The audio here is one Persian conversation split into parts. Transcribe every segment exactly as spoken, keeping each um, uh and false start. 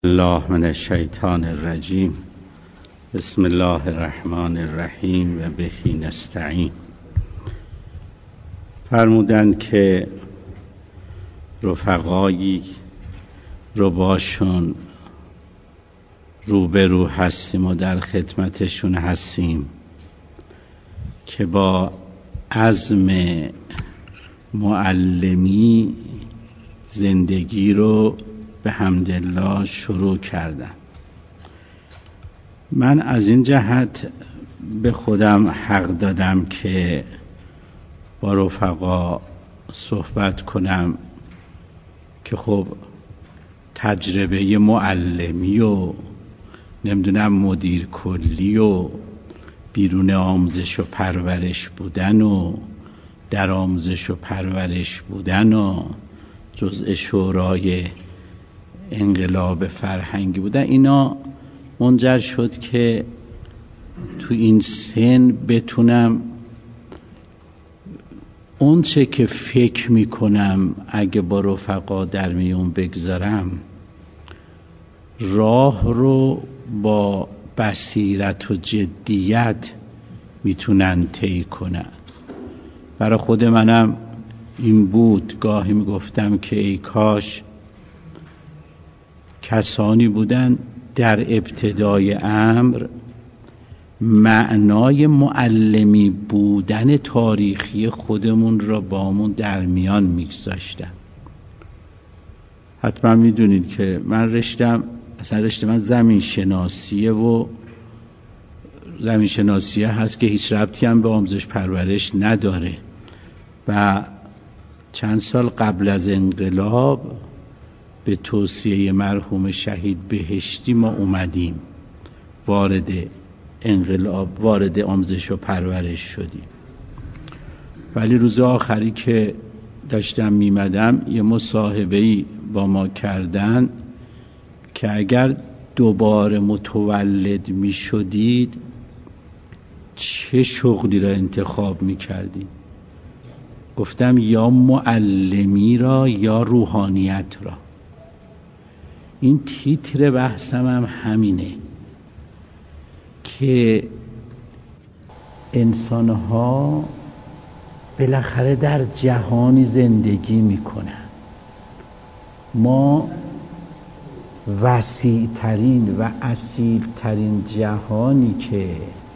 الله من الشیطان الرجیم. بسم الله الرحمن الرحیم و بهی نستعین. فرمودند که رفقایی رو باشون روبرو هستیم و در خدمتشون هستیم که با عزم معلمی زندگی رو به حمدالله شروع کردم. من از این جهت به خودم حق دادم که با رفقا صحبت کنم که خب تجربه معلمی و نمیدونم مدیر کلی و بیرون آموزش و پرورش بودن و در آموزش و پرورش بودن و جزء شورای انقلاب فرهنگی بودن، اینا منجر شد که تو این سن بتونم اون چه که فکر میکنم اگه با رفقا در میون بگذارم راه رو با بصیرت و جدیت میتونن طی کنن. برای خود منم این بود، گاهی میگفتم که ای کاش کسانی بودن در ابتدای امر معنای معلمی بودن تاریخی خودمون را بامون در میان میگذاشتن. حتما میدونید که من رشتم اصلا رشته من زمین شناسیه و زمین شناسیه هست که هیچ ربطی هم به آموزش پرورش نداره و چند سال قبل از انقلاب به توصیه مرحوم شهید بهشتی ما اومدیم وارد انقلاب وارد آموزش و پرورش شدیم. ولی روز آخری که داشتم میمدم یه مصاحبه‌ای با ما کردن که اگر دوباره متولد میشدید چه شغلی را انتخاب میکردید؟ گفتم یا معلمی را یا روحانیت را. این تیتر بحثم هم همینه که انسانها بالاخره در جهانی زندگی میکنن. ما وسیع ترین و اصیل ترین جهانی که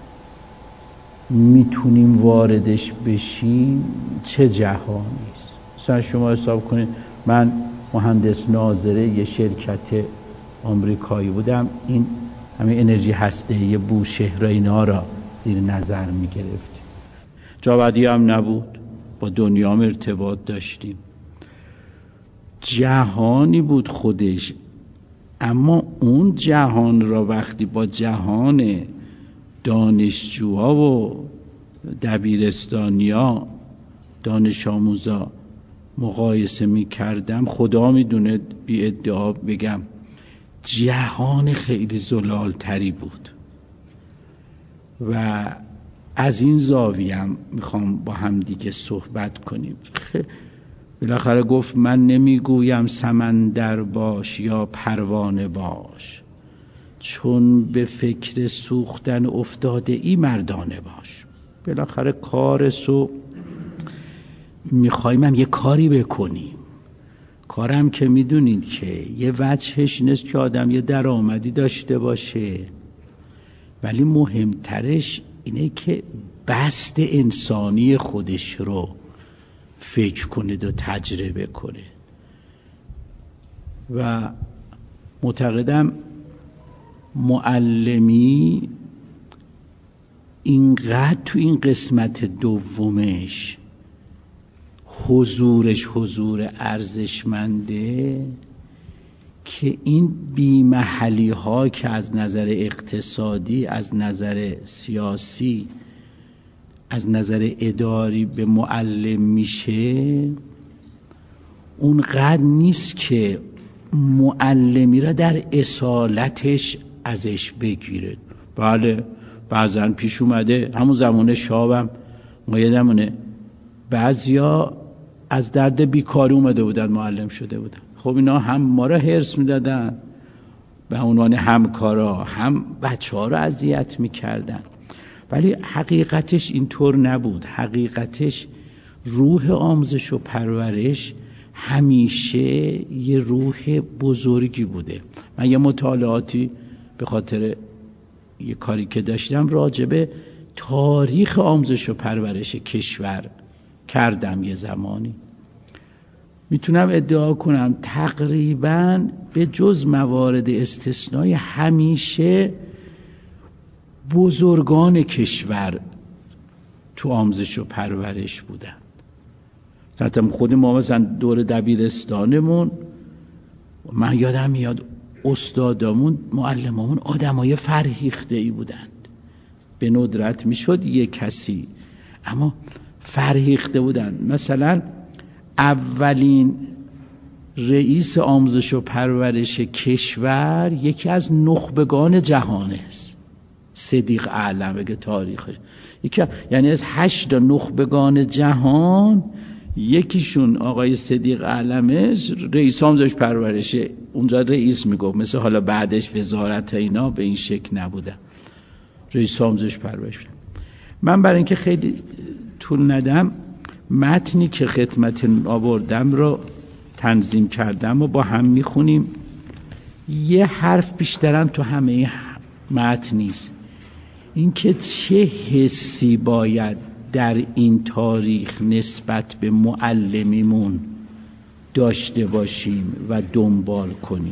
میتونیم واردش بشیم چه جهانی است؟ مثلا شما حساب کنید من مهندس ناظره یه شرکت آمریکایی بودم، این همه انرژی هسته‌ای بوشهر اینا را زیر نظر میگرفتیم. جا بعدی هم نبود، با دنیا هم ارتباط داشتیم، جهانی بود خودش. اما اون جهان را وقتی با جهان دانشجوها و دبیرستانیا دانش آموزا مقایسه می کردم، خدا می دونه بی ادعا بگم جهان خیلی زلال تری بود. و از این زاویه‌ام میخوام با هم دیگه صحبت کنیم. بالاخره گفت من نمیگویم سمندر باش یا پروانه باش، چون به فکر سوختن افتاده ای مردانه باش. بالاخره کار سو میخوایم هم یه کاری بکنیم. کارم که میدونید که یه وجهش نیست که آدم یه درآمدی داشته باشه، ولی مهمترش اینه که بست انسانی خودش رو فکر کنه و تجربه کنه. و معتقدم معلمی اینقدر تو این قسمت دومش حضورش حضور ارزشمنده که این بی‌محلی ها که از نظر اقتصادی، از نظر سیاسی، از نظر اداری به معلم میشه اونقدر نیست که معلمی را در اصالتش ازش بگیره. بله بعضن پیش اومده، همون زمان شابم ما یادمونه بعضیا از درد بیکاری اومده بودن معلم شده بودن. خب اینا هم ما را حرص میدادن به عنوان همکارا هم بچه ها رو اذیت میکردن. ولی حقیقتش اینطور نبود. حقیقتش روح آموزش و پرورش همیشه یه روح بزرگی بوده. من یه مطالعاتی به خاطر یه کاری که داشتم راجبه تاریخ آموزش و پرورش کشور کردم یه زمانی. میتونم ادعا کنم تقریباً به جز موارد استثنایی همیشه بزرگان کشور تو آموزش و پرورش بودن. حتی خود ما مثلا دور دبیرستانمون، من یادم میاد استادامون معلمامون آدمای فرهیخته ای بودند. به ندرت میشد یک کسی، اما فرهیخته بودن. مثلا اولین رئیس آموزش و پرورش کشور یکی از نخبگان جهان است، صدیق اعلم. بگه تاریخش یکی، یعنی از هشت نخبگان جهان یکیشون آقای صدیق اعلمش رئیس آموزش پرورشه. اونجا رئیس میگفت، مثل حالا بعدش وزارت اینا به این شکل نبوده، رئیس آموزش پرورش. من برای اینکه خیلی طول ندم متنی که خدمت آوردم رو تنظیم کردم و با هم میخونیم. یه حرف بیشترم تو همه متن نیست، اینکه چه حسی باید در این تاریخ نسبت به معلمیمون داشته باشیم و دنبال کنیم.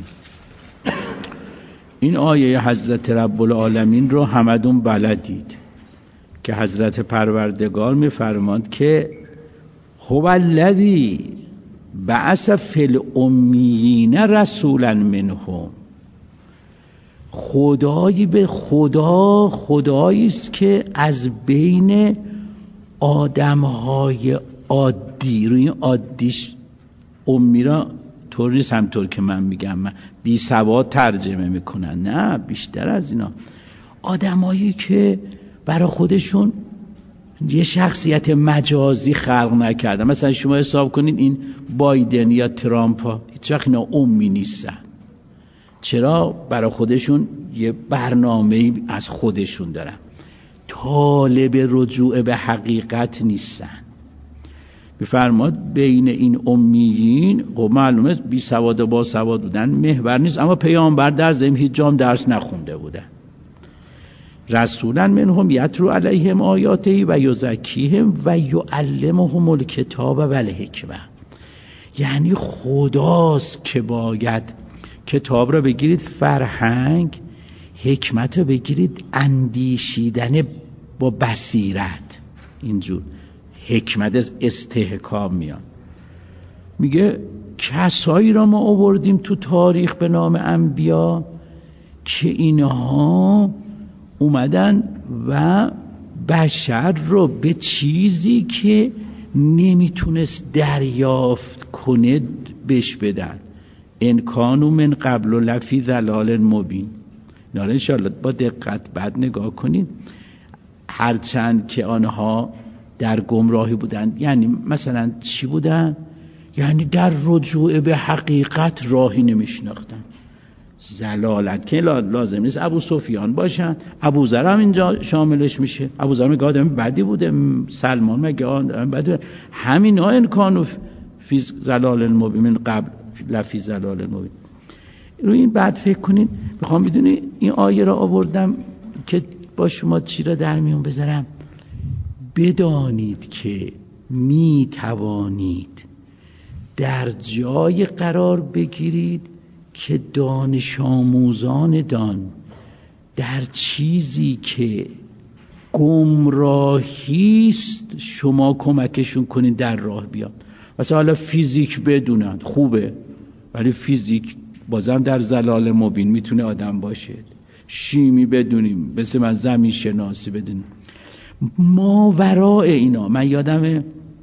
این آیه حضرت رب العالمین رو همدون بلدید که حضرت پروردگار میفرماند که هو الذی بعث فی الامیین رسولا منهم. خدایی به خدا خدایی است که از بین آدمهای عادی، روی عادیش امی را طور نیست همطور که من میگم، من بی سواد ترجمه میکنن، نه بیشتر از اینا، آدمایی که برای خودشون یه شخصیت مجازی خلق نکردن. مثلا شما حساب کنید این بایدن یا ترامپ ها هیچ وقت اینا امی نیستن. چرا؟ برای خودشون یه برنامه از خودشون دارن، طالب رجوع به حقیقت نیستن. میفرماد بین این امیین، خب معلومه بی سواد و با سواد بودن محور نیست، اما پیامبر در ضمن هیچ جام درس نخونده بودن. رسولا منهم یتلو علیهم آیاته و یزکیهم و یعلمهم الکتاب و الحکمه. یعنی خداست که باید کتاب را بگیرید فرهنگ، حکمت را بگیرید اندیشیدن با بصیرت. اینجور حکمت از استحکام میان. میگه کسایی را ما آوردیم تو تاریخ به نام انبیا که اینها اومدن و بشر رو به چیزی که نمیتونست دریافت کنه بهش بدن. ان کانوا من قبل لفی ضلال مبین. اینا رو انشاءالله با دقت بعد نگاه کنید. هرچند که آنها در گمراهی بودند، یعنی مثلا چی بودن؟ یعنی در رجوع به حقیقت راهی نمیشناختن. زلالت که لازم نیست ابو سفیان باشن، ابو ذر هم اینجا شاملش میشه. ابو ذر میگه آدم بدی بوده، سلمان میگه آدم بدی بوده. همین ها ان کانوا فی ضلال مبین من قبل لفی ضلال مبین. روی این بعد فکر کنین. میخوام بدونی این آیه را آوردم که با شما چی را در میون بذارم. بدانید که می توانید در جای قرار بگیرید که دانش آموزان دان در چیزی که گمراهیست شما کمکشون کنید در راه بیان. مثلا حالا فیزیک بدونن خوبه، ولی فیزیک بازم در ضلال مبین میتونه آدم باشه. شیمی بدونیم، مثل من زمین شناسی بدونیم. ما ورای اینا، من یادم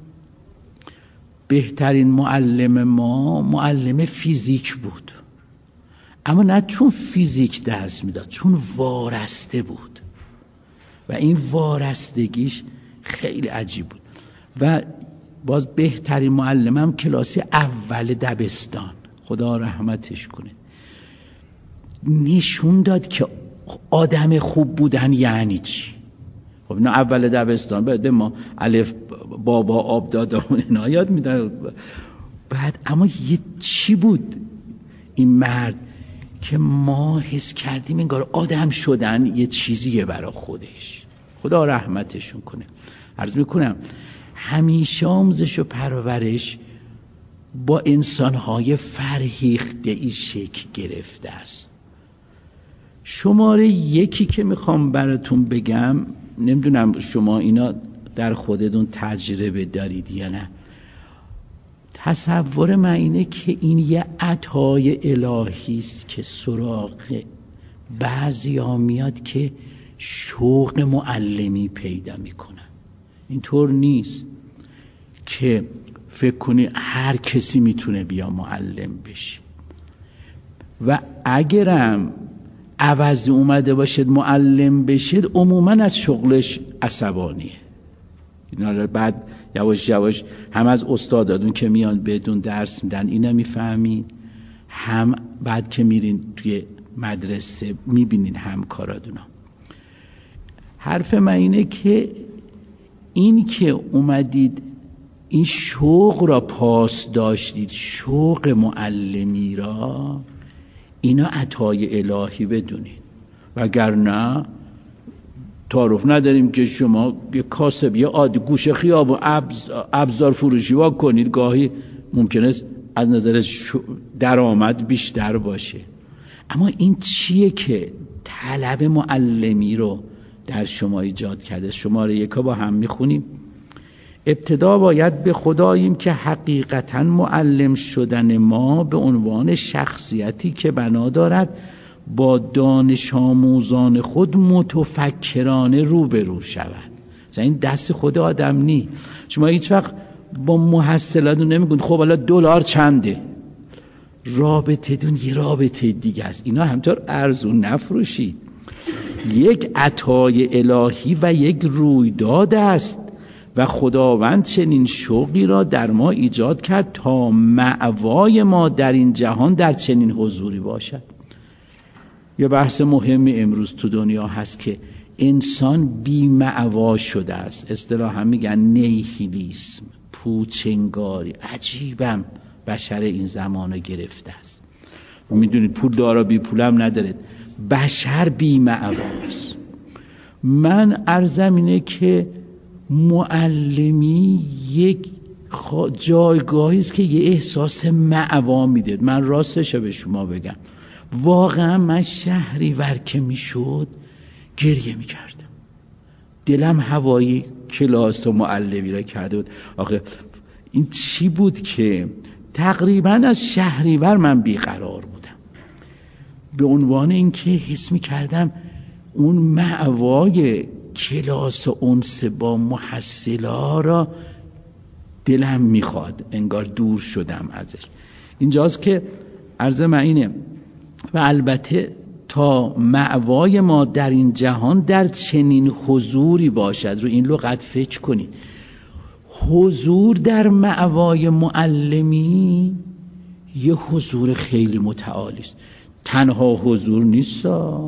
بهترین معلم ما معلم فیزیک بود، اما نه چون فیزیک درس میداد، چون وارسته بود و این وارستگیش خیلی عجیب بود. و باز بهترین معلمم کلاس اول دبستان، خدا رحمتش کنه. نشون داد که آدم خوب بودن یعنی چی. خب اینا اول دبستان بعد ما الف بابا آب دادمون اینا یاد میدن. بعد اما یه چی بود این مرد که ما حس کردیم انگار آدم شدن یه چیزیه برای خودش. خدا رحمتشون کنه. عرض میکنم همیشه آموزش و پرورش با انسانهای فرهیخته ای شکل گرفته است. شماره یکی که میخوام براتون بگم، نمیدونم شما اینا در خودتون تجربه دارید یا نه، تصور من اینه که این یه عطای الهی است که سراغ بعضیا میاد که شوق معلمی پیدا میکنن. اینطور نیست که فکر کنی هر کسی میتونه بیا معلم بشه و اگرم عوض اومده باشد معلم بشید عموما از شغلش عصبانیه. اینا بعد یواش یواش هم از استادادون که میان بهتون درس میدن اینا میفهمین، هم بعد که میرین توی مدرسه میبینین همکارادونا. حرف من اینه که این که اومدید این شوق را پاس داشتید، شوق معلمی را، اینا عطای الهی بدونید. وگرنه تعارف نداریم که شما یه کاسب یه عادی گوشه خیاب و ابزار فروشی وا کنید، گاهی ممکنه است از نظر درآمد بیشتر باشه. اما این چیه که طلب معلمی رو در شما ایجاد کرده؟ شماره یکا با هم میخونیم. ابتدا باید به خداییم که حقیقتا معلم شدن ما به عنوان شخصیتی که بنا دارد با دانش آموزان خود متفکرانه روبرو شود. مثلا این دست خود آدم نی. شما هیچ وقت با محصلاتون نمیگید خب حالا دلار چنده. رابطه دون یه رابطه دیگه است. اینا همطور ارزون نفروشید. یک عطای الهی و یک رویداد است و خداوند چنین شوقی را در ما ایجاد کرد تا مأوای ما در این جهان در چنین حضوری باشد. یه بحث مهمی امروز تو دنیا هست که انسان بی مأوا شده است. اصطلاحاً میگن نیهیلیسم، پوچنگاری. عجیبم بشر این زمانو گرفته است. میدونید پول دارا بی پولم ندارد. بشر بی مأواست. من عرضم اینه که معلمی یک جایگاهی است که یه احساس مأوا میده. من راستش به شما بگم واقعا من شهریور که میشد گریه میکردم. دلم هوایی کلاس و معلمی را کرده بود. آخه این چی بود که تقریبا از شهریور من بیقرار بودم، به عنوان اینکه حس میکردم اون مأوای کلاس و انس با محصلا را دلم میخواد، انگار دور شدم ازش. اینجاست که عرض من اینه و البته تا مأوای ما در این جهان در چنین حضوری باشد. رو این لغت فکر کنید. حضور در مأوای معلمی یه حضور خیلی متعالی است. تنها حضور نیست،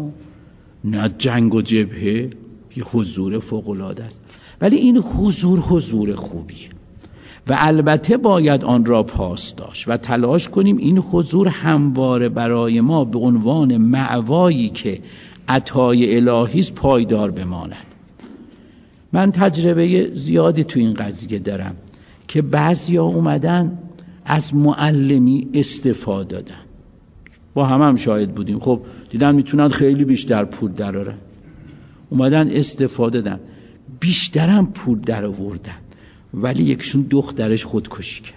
نه جنگ و جبهه، یه حضور فوق‌العاده است. ولی این حضور حضور خوبیه و البته باید آن را پاس داشت و تلاش کنیم این حضور همواره برای ما به عنوان مأوایی که عطای الهی است پایدار بماند. من تجربه زیادی تو این قضیه دارم که بعضیا اومدن از معلمی استفاده دادن. با هم هم شاهد بودیم. خب دیدن میتونن خیلی بیشتر پول درارن، اومدن استفاده دادن، بیشترم پول در آوردن، ولی یکشون دخترش خودکشی کرد.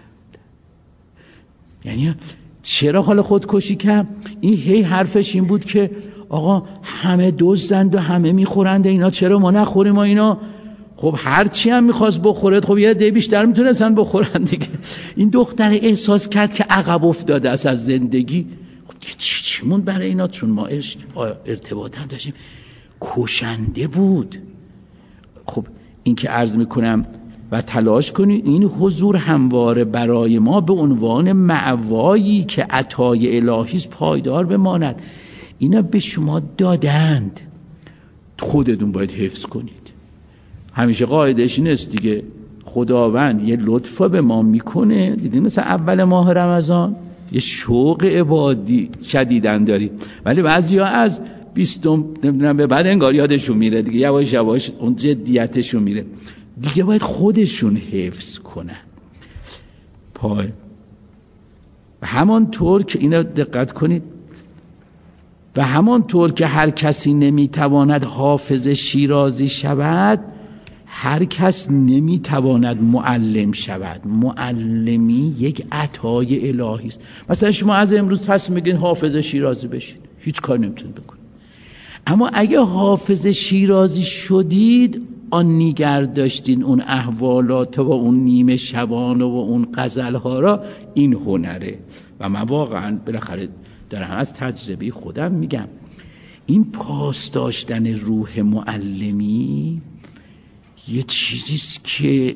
یعنی چرا حالا خودکشی کرد؟ این هی حرفش این بود که آقا همه دزدند و همه میخورند، اینا چرا ما نخوریم؟ ما اینا خب هرچی هم میخواست بخورد، خب یه ده بیشتر میتونستن بخورن دیگه. این دختر احساس کرد که عقب افتاده است از زندگی. خب چی چی مون برای اینا؟ چون ما ارتباط هم داشتیم. کشنده بود. خب این که عرض میکنم و تلاش کنید این حضور همواره برای ما به عنوان مأوایی که عطای الهی است پایدار بماند. اینا به شما دادند، خودتون باید حفظ کنید. همیشه قاعدش این است دیگه، خداوند یه لطفا به ما میکنه. دیدین مثلا اول ماه رمضان یه شوق عبادی شدیدن دارید، ولی بعضیا از بیستم نمیدونم به بعد انگار یادشون میره دیگه، یواش یواش اون جدیتشون میره دیگه. باید خودشون حفظ کنن پای. همانطور که اینا دقت کنید، و همانطور که هر کسی نمیتواند حافظ شیرازی شود، هر کس نمیتواند معلم شود. معلمی یک عطای الهی است. مثلا شما از امروز تصمیم میگین حافظ شیرازی بشید، هیچ کار نمیتونید بکنید. اما اگه حافظ شیرازی شدید، آن نیگر داشتین اون احوالات و اون نیمه شبان و اون غزلها را، این هنره. و من واقعا بالاخره دارم از تجربه خودم میگم، این پاس داشتن روح معلمی یه چیزیست که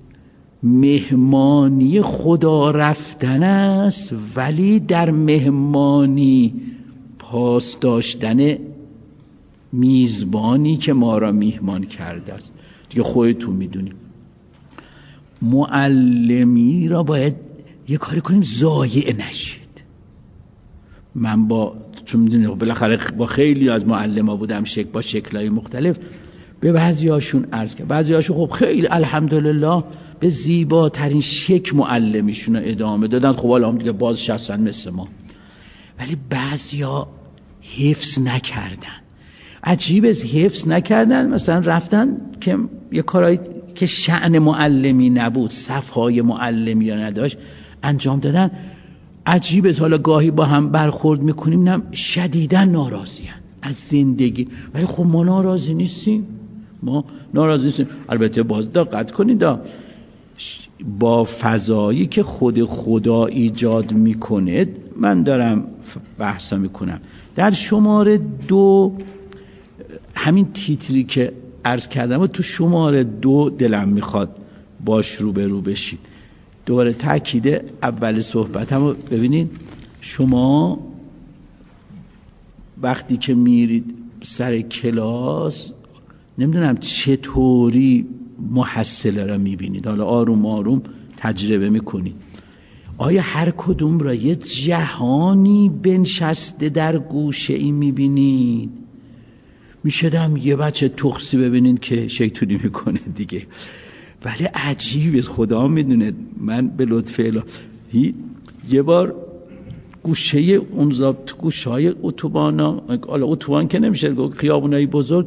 مهمانی خدا رفتن است، ولی در مهمانی پاس داشتن میزبانی که ما را میهمان کرده است. دیگه خودتون میدونید معلمی را باید یه کاری کنیم ضایع نشید. من با چون میدونید بالاخره با خیلی از معلما بودم، شکل با شکل‌های مختلف، به بعضیاشون عرض کردم، بعضیاشون خب خیلی الحمدلله به زیباترین شکل معلمیشون رو ادامه دادن، خب حالا هم دیگه باز شستن مثل ما. ولی بعضیا حفظ نکردن. عجیب است، حفظ نکردن، مثلا رفتن که یه کارایی که شأن معلمی نبود، صفهای معلمی یا نداشت انجام دادن. عجیب است، حالا گاهی با هم برخورد میکنیم، نه شدیداً ناراضی هن از زندگی، ولی خب ما ناراضی نیستیم، ما ناراضی نیستیم. البته باز دقت کنید، با فضایی که خود خدا ایجاد میکنه، من دارم بحثا میکنم در شماره دو، همین تیتری که عرض کردم و تو شماره دو دلم میخواد باش رو به رو بشید. دوباره تاکید اول صحبتم رو ببینید. شما وقتی که میرید سر کلاس، نمیدونم چطوری محصله را میبینید، حالا آروم آروم تجربه میکنید. آیا هر کدوم را یه جهانی بنشسته در گوشه ای میبینید؟ میشدم یه بچه تخصی ببینید که شیطونی میکنه دیگه. ولی عجیبه، خدا میدونه. من به لطف الهی یه بار گوشه اون زاب تو گوشه های اتوبانا، حالا اتوبان که نمیشه، خیابونای بزرگ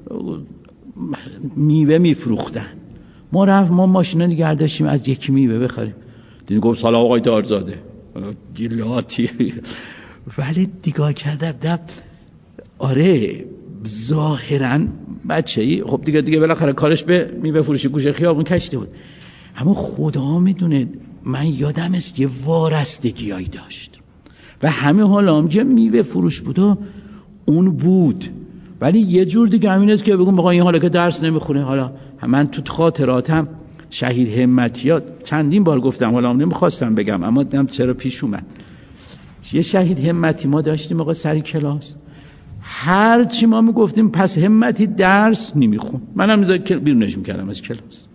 میوه میفروختن. ما رفت ما ماشینا نگه داشتیم از یکی میوه بخریم. دیدیم گفت سلام آقای دارزاده، گلاتی. ولی دیگاه کردم دم آره ظاهراً بچه‌ای، خب دیگه دیگه بالاخره کارش به میوه فروشی گوشه خیابون کشیده بود. اما خدا میدونه، من یادم است یه وارستگیایی داشت و همه حالا هم که میوه فروش بود و اون بود. ولی یه جور دیگه همین است که بگم بقا این حالا که درس نمیخونه. حالا من تو خاطراتم شهید همتیات چندین بار گفتم، حالا هم نمیخواستم بگم اما دیدم چرا پیش اومد. یه شهید همتی ما داشتیم آقا سری کلاس، هر چی ما میگفتیم پس همتی درس نمیخون، منم میذارم که بیرونش میکردم از کلاس.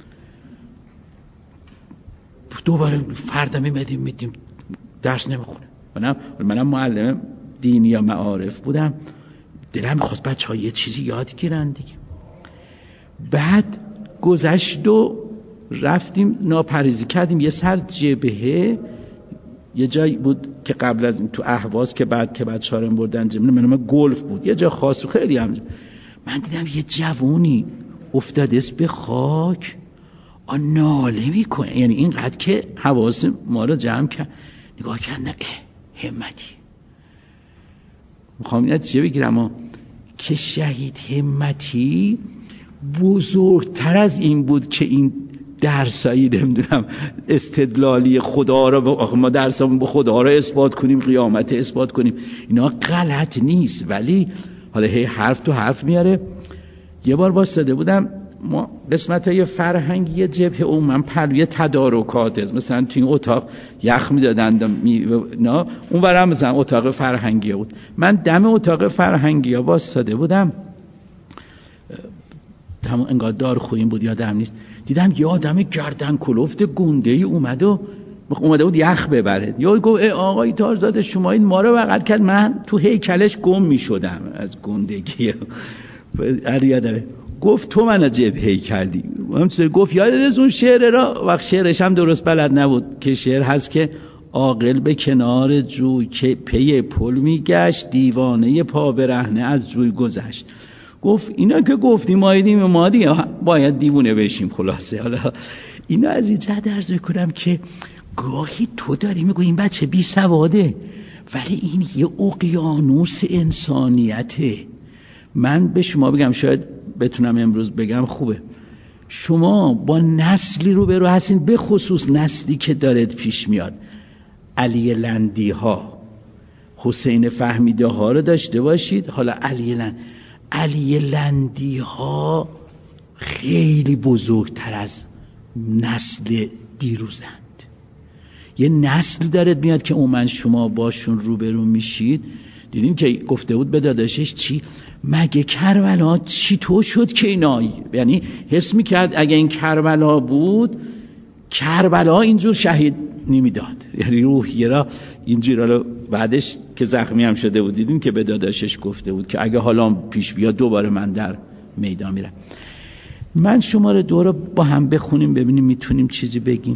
دوباره فردا میمدیم میدیم درس نمیخونه. منم منم معلم دینی یا معارف بودم، دلم میخواست بچه ها یه چیزی یاد گیرن دیگه. بعد گذشت و رفتیم ناپریزی کردیم یه سر جبهه، یه جایی بود که قبل از این تو اهواز که بعد که بچه ها رو بردن جمعه من گلف بود، یه جا خاص خیلی هم. من دیدم یه جوونی افتاده است به خاک، آن ناله میکنه، یعنی اینقدر که حواس ما رو جمع کرد. نگاه کردم همتی، میخوام این چیه بگیرم ها، که شهید همتی بزرگتر از این بود که این درسایی نمیدونم استدلالی خدا رو، ما درسمون با خدا رو اثبات کنیم، قیامت اثبات کنیم، اینا غلط نیست. ولی حالا هی حرف تو حرف میاره. یه بار واسطه بودم ما قسمت های فرهنگی جبهه عموما پلوی تدارکات است. مثلا توی این اتاق یخ میدادند می... نه اون برام مثلا اتاق فرهنگی بود. من دم اتاق فرهنگی ها واسطاده بودم، همون انگار دارخویی بود یادم نیست، دیدم یه آدم گردن کلفت گنده ای اومد و اومده بود یخ ببره. یا گفت ای آقای تارزاده شما این ما رو بغل کرد، من تو هیکلش گم می شدم از گندگی. یادمه گفت تو منو جبهه‌ای کردی. همینطوری گفت یادت اون شعر را، وقت شعرش هم درست بلد نبود که شعر هست که عاقل به کنار جوی که پی پل میگشت، دیوانه پا برهنه از جوی گذشت. گفت اینا که گفتیم ما ایدیم ما دیگه باید دیوونه بشیم. خلاصه حالا اینا از این جهت عرض میکنم که گاهی تو داری میگو این بچه بی سواده، ولی این یه اقیانوس انسانیته. من به شما بگم، شاید بتونم امروز بگم خوبه، شما با نسلی رو برو هستین، به خصوص نسلی که دارد پیش میاد، علی لندی ها، حسین فهمیده ها رو داشته باشید. حالا علی لند علی لندی ها خیلی بزرگتر از نسل دیروزند. یه نسل دارد میاد که عموما شما باشون روبرو میشید. دیدین که گفته بود به داداشش چی؟ مگه کربلا چی تو شد که اینا، یعنی حس میکرد اگه این کربلا بود کربلا اینجور شهید نمیداد. یعنی روحیه را اینجور. بعدش که زخمی هم شده بود دیدین که به داداشش گفته بود که اگه حالا پیش بیاد دوباره من در میدان میرم. من شما رو دو رو با هم بخونیم ببینیم میتونیم چیزی بگیم.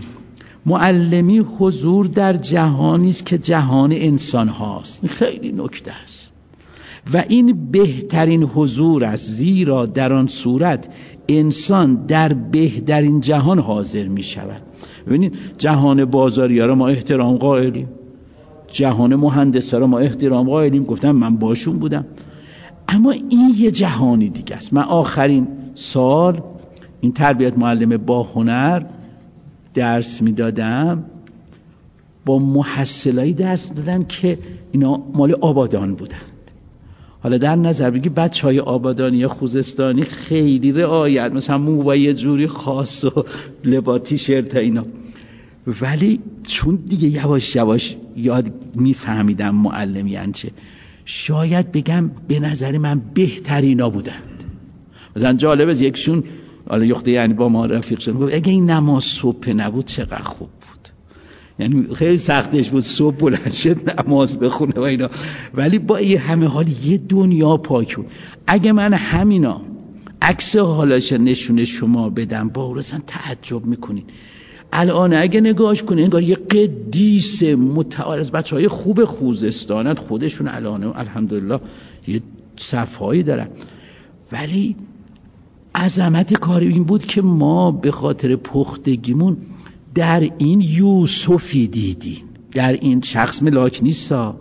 معلمی حضور در جهانی است که جهان انسان هاست. خیلی نکته است و این بهترین حضور است، زیرا در آن صورت انسان در بهترین جهان حاضر می شود. ببینید جهان بازاری ها را ما احترام قائلیم، جهان مهندس ها را ما احترام قائلیم، گفتم من باشون بودم، اما این یه جهانی دیگه است. من آخرین سال این تربیت معلم با هنر درس میدادم، با محصلایی درس دادم که اینا مال آبادان بودند. حالا در نظر بگی بچه های آبادانی یا خوزستانی خیلی رعایت، مثلا موبای یه جوری خاص و لباس تیشرت اینا، ولی چون دیگه یواش یواش یاد میفهمیدم معلمی یعنی چه، شاید بگم به نظر من بهترینا بودند. مثلا جالب از یکشون، حالا یخته یعنی با ما رفیق شد، گفت اگه این نماز صبح نبود چقدر خوب بود. یعنی خیلی سختش بود صبح بلند شد نماز بخونه و اینا، ولی با این همه حال یه دنیا پاک بود. اگه من همینا عکس حالاش نشونه شما بدم باورسن تعجب میکنین. الان اگه نگاهش کنین انگار یه قدیس متعال از بچه های خوب خوزستانت، خودشون الان الحمدلله یه صفایی دارن، ولی عظمت کار این بود که ما به خاطر پختگیمون در این یوسفی دیدیم، در این شخص ملاک نیستا،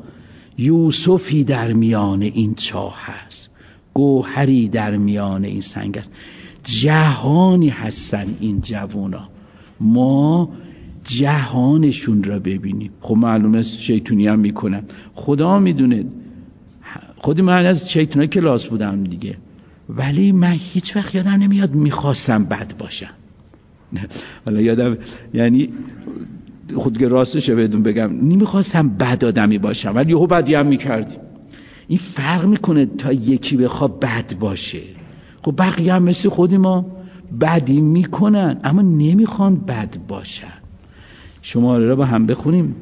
یوسفی در میان این چاه هست، گوهری در میان این سنگ است، جهانی هستن این جوونا. ما جهانشون را ببینیم. خب معلومه شیطونی هم میکنن، خدا میدونه. خودی من از شیطونی کلاس بودم دیگه، ولی من هیچ وقت یادم نمیاد میخواستم بد باشم. حالا یادم یعنی خود که راستشه بدون بگم نمیخواستم بد آدمی باشم، ولی یهو بدی هم میکردیم. این فرق میکنه تا یکی بخواد بد باشه. خب بقیه هم مثل خودی ما بدی میکنن اما نمیخوان بد باشن. شماره را با هم بخونیم.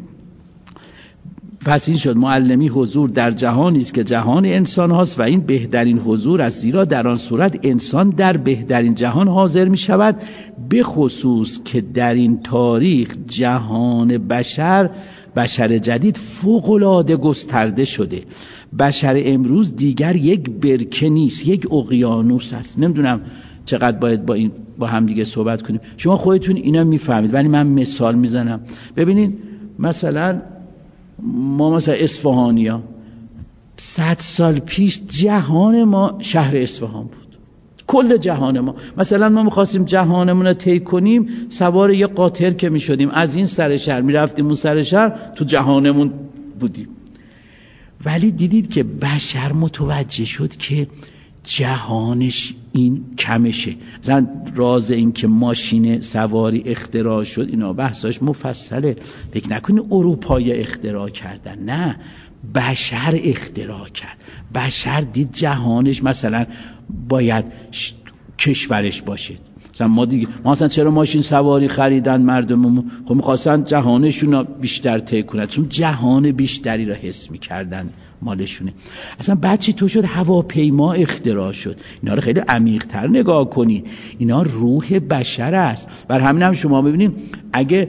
پس این شد معلمی حضور در جهانی است که جهان انسان هاست و این بهترین حضور است، زیرا در آن صورت انسان در بهترین جهان حاضر می شود، به خصوص که در این تاریخ جهان بشر بشر جدید فوق‌العاده گسترده شده. بشر امروز دیگر یک برکه نیست، یک اقیانوس است. نمیدونم چقدر باید با این با هم دیگه صحبت کنیم، شما خودتون اینا میفهمید، ولی من مثال میزنم. ببینید مثلا ما مثلا اصفهانیا صد سال پیش جهان ما شهر اصفهان بود، کل جهان ما. مثلا ما میخواستیم جهانمون رو طی کنیم، سوار یه قاطر که میشدیم از این سر شهر میرفتیم اون سر شهر، تو جهانمون بودیم. ولی دیدید که بشر متوجه شد که جهانش این کمشه. مثلا راز این که ماشین سواری اختراع شد اینا بحثاش مفصله. فکر نکنید اروپایی اختراع کردن، نه، بشر اختراع کرد. بشر دید جهانش مثلا باید ش... کشورش باشه. مثلا ما دیگه ما اصلا چرا ماشین سواری خریدن مردم؟ خب می‌خواستن جهانشون رو بیشتر طی کنن، چون جهان بیشتری رو حس می‌کردن مالشونه. اصلا بعد چی تو شد هواپیما اختراع شد. اینا رو خیلی عمیق‌تر نگاه کنید، اینا روح بشر است. بر همین هم شما ببینید اگه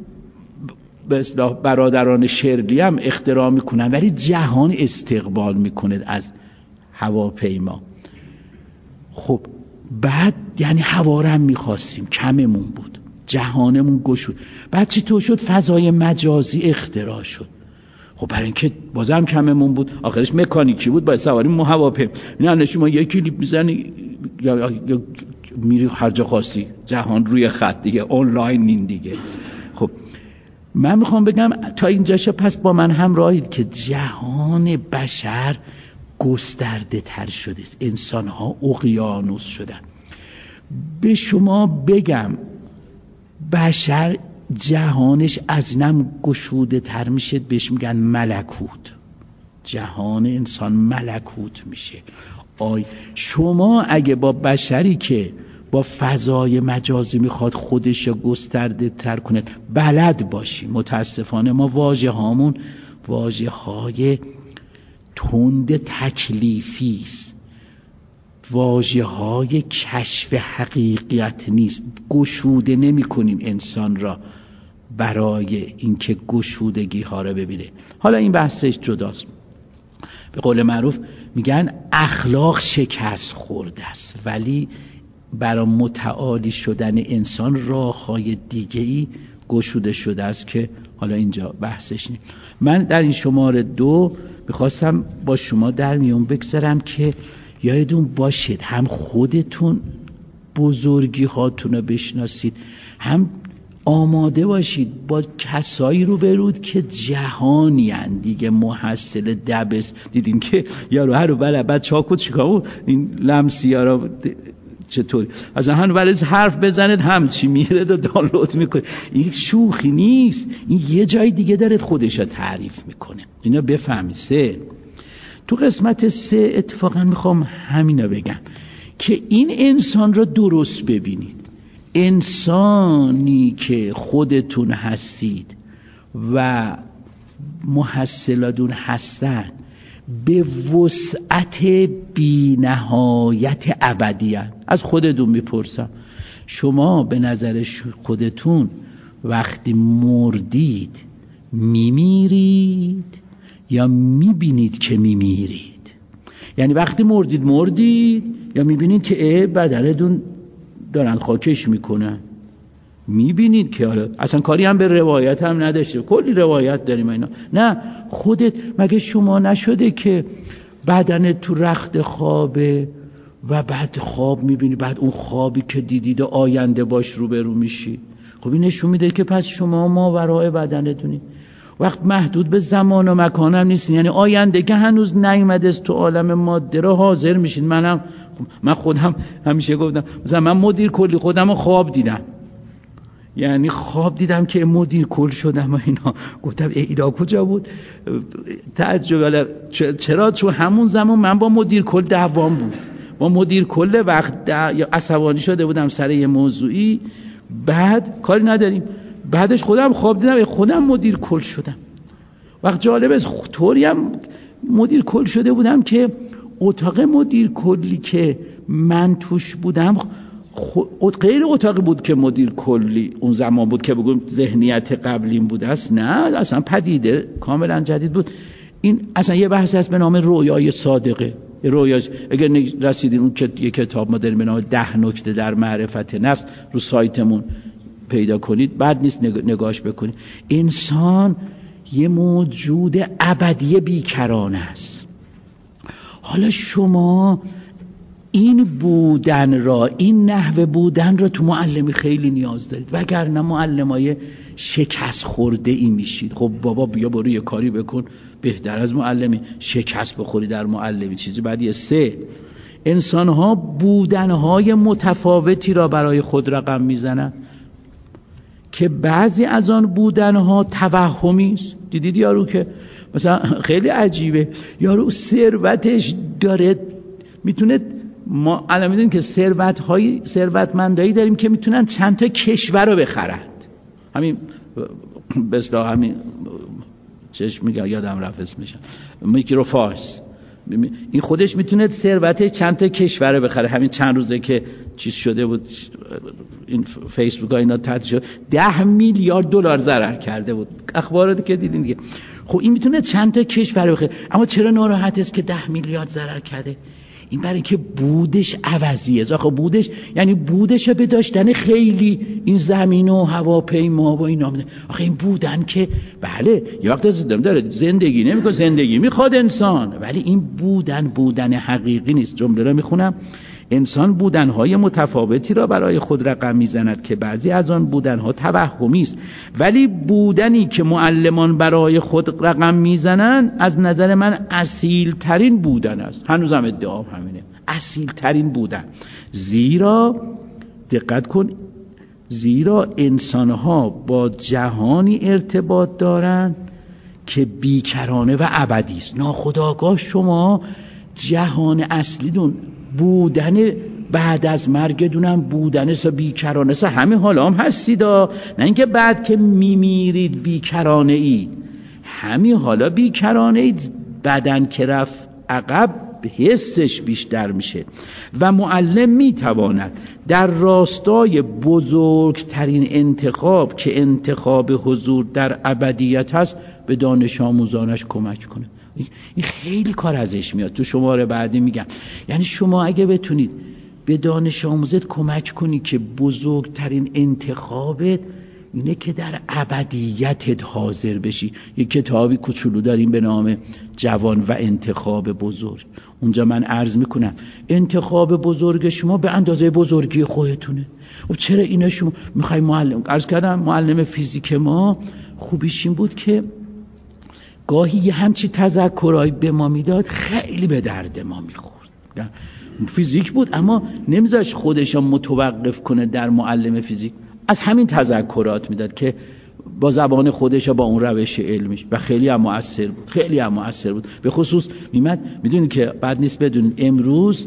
به اصطلاح برادران شرلی هم اختراع میکنن ولی جهان استقبال میکنه از هواپیما. خب بعد یعنی هوا رو هم میخواستیم، کممون بود، جهانمون گشود. بعد چی تو شد فضای مجازی اختراع شد. خب برای اینکه بازم کممون بود، آخرش مکانیکی بود، باید سواری مو هواپیما نه شما یک کلیپ میزنی یا, یا, یا میری هر جا خواستی، جهان روی خط دیگه، آنلاین نین دیگه. خب من میخوام بگم تا اینجاشه پس با من همراهید که جهان بشر گسترده تر شده است. انسان ها اقیانوس شدن. به شما بگم بشر جهانش از نم گشوده تر میشه، بهش میگن ملکوت. جهان انسان ملکوت میشه. آی شما اگه با بشری که با فضای مجازی میخواد خودش گسترده تر کنه بلد باشی، متاسفانه ما واژه هامون واژه های تند تکلیفی است، واژه های کشف حقیقت نیست. گشوده نمی کنیم انسان را برای اینکه گشودگی ها را ببینه. حالا این بحثش جداست. به قول معروف میگن اخلاق شکست خورده است، ولی برای متعالی شدن انسان راه‌های دیگه‌ای گشوده شده است که حالا اینجا بحثش نیست. من در این شماره دو میخواستم با شما در میون بگذارم که یادتون باشید هم خودتون بزرگی هاتون رو بشناسید، هم آماده باشید با کسایی رو برود که جهانی هن دیگه، محصل دبس. دیدین که یارو هر رو بله بعد چاکو چیکاو این لمسی ها رو چطوری از هنو بله حرف بزنید همچی میره و دانلود میکنه. این شوخی نیست، این یه جای دیگه داره خودش رو تعریف میکنه. اینا بفهمید. سه تو قسمت سه اتفاقا میخوام همینا بگم که این انسان را درست ببینید. انسانی که خودتون هستید و محصلاتون هستن به وسعت بی نهایت ابدی هست. از خودتون میپرسم شما به نظر خودتون وقتی مردید میمیرید یا میبینید که میمیرید؟ یعنی وقتی مردید مردید یا میبینید که اه بدنتون دارن خاکش میکنن؟ میبینید که حالا اصلا کاری هم به روایت هم نداشته، کلی روایت داریم اینا. نه خودت مگه شما نشده که بدنت تو رخت خوابه و بعد خواب میبینی، بعد اون خوابی که دیدید و آینده باش روبرو میشی؟ خب این نشون میده که پس شما ماورای بدنتونی، وقت محدود به زمان و مکان هم نیستین. یعنی آینده که هنوز نیومده است تو عالم ماده را حاضر میشین. منم من خودم همیشه گفتم مثلا من مدیر کلی خودم خواب دیدم، یعنی خواب دیدم که مدیر کل شدم و اینا. گفتم اینا کجا بود؟ تعجب. چرا؟ چون همون زمان من با مدیر کل دعوام بود. با مدیر کل وقت یا عصبانی شده بودم سر یه موضوعی، بعد کاری نداریم، بعدش خودم خواب دیدم خودم مدیر کل شدم. وقت جالبه طوری هم مدیر کل شده بودم که اتاق مدیر کلی که من توش بودم خود غیر اتاقی بود که مدیر کلی اون زمان بود که بگم ذهنیت قبلیم بود است. نه اصلا پدیده کاملا جدید بود. این اصلا یه بحث هست به نام رویای صادقه. رویاش اگر رسیدین اون که یه کتاب ما داریم به نام ده نکته در معرفت نفس رو سایتمون پیدا کنید، بعد نیست نگاهش بکنید. انسان یه موجود ابدی بیکرانه است. حالا شما این بودن را، این نحوه بودن را تو معلمی خیلی نیاز دارید، وگرنه معلمای شکست خورده ای میشید. خب بابا بیا برو یه کاری بکن بهتر از معلمی، شکست بخوری در معلمی چیزی بعدیه. سه انسان‌ها بودن‌های متفاوتی را برای خود رقم میزنند که بعضی از آن بودن‌ها توهمی است. دیدید یارو که مثلا خیلی عجیبه، یارو ثروتش داره میتونه، ما الان میدونیم که ثروت‌های ثروتمندایی داریم که میتونن چند تا کشور رو بخرند. همین به اصطلاح همین چش میگه یادم رفت اسمش، میکروفاس، این خودش میتونه ثروت چند تا کشور رو بخره. همین چند روزه که چیز شده بود، این فیسبوک ها اینا تعطیل شد، ده میلیارد دلار ضرر کرده بود، اخباراتی که دیدین دیگه. خب این میتونه چند تا کشور بخره، اما چرا ناراحت است که ده میلیارد ضرر کرده؟ این برای که بودش عوضیه. آخه بودش یعنی بودش به داشتن خیلی این زمین و هواپیما و اینا. آخه این بودن که بله یه وقت زدم داره زندگی نمیکنه، زندگی میخواد انسان، ولی این بودن بودن حقیقی نیست. جمله رو میخونم: انسان بودنهای متفاوتی را برای خود رقم میزند که بعضی از آن بودنها توهمی است، ولی بودنی که معلمان برای خود رقم میزنند از نظر من اصیل ترین بودن است. هنوزم ادعام همینه، اصیل ترین بودن. زیرا دقت کن، زیرا انسانها با جهانی ارتباط دارند که بیکرانه و ابدی است. ناخودآگاه شما جهان اصلی دون بودن بعد از مرگ دونم بودن سا بیکرانه سا همه حالا هم هستید، نه اینکه بعد که میمیرید بیکرانه اید، همین حالا بیکرانه اید. بدن که رفت عقب حسش بیشتر میشه و معلم میتواند در راستای بزرگترین انتخاب که انتخاب حضور در ابدیت هست به دانش آموزانش کمک کنه. این خیلی کار ازش میاد. تو شماره بعدی میگم، یعنی شما اگه بتونید به دانش آموزت کمک کنی که بزرگترین انتخابت اینه که در ابدیتت حاضر بشی. یک کتابی کوچولو داریم به نام جوان و انتخاب بزرگ. اونجا من عرض میکنم انتخاب بزرگ شما به اندازه بزرگی خودتونه. و چرا اینا شما میخوای معلم، عرض کردم معلم فیزیک ما خوبیش این بود که گاهی یه همچی تذکرهایی به ما میداد خیلی به درد ما میخورد. فیزیک بود اما نمیذاش خودش متوقف کنه در معلم فیزیک، از همین تذکرات میداد که با زبان خودش با اون روش علمیش، و خیلی هم مؤثر بود، خیلی هم مؤثر بود. به خصوص میمد میدونید که بعد نیست بدونید امروز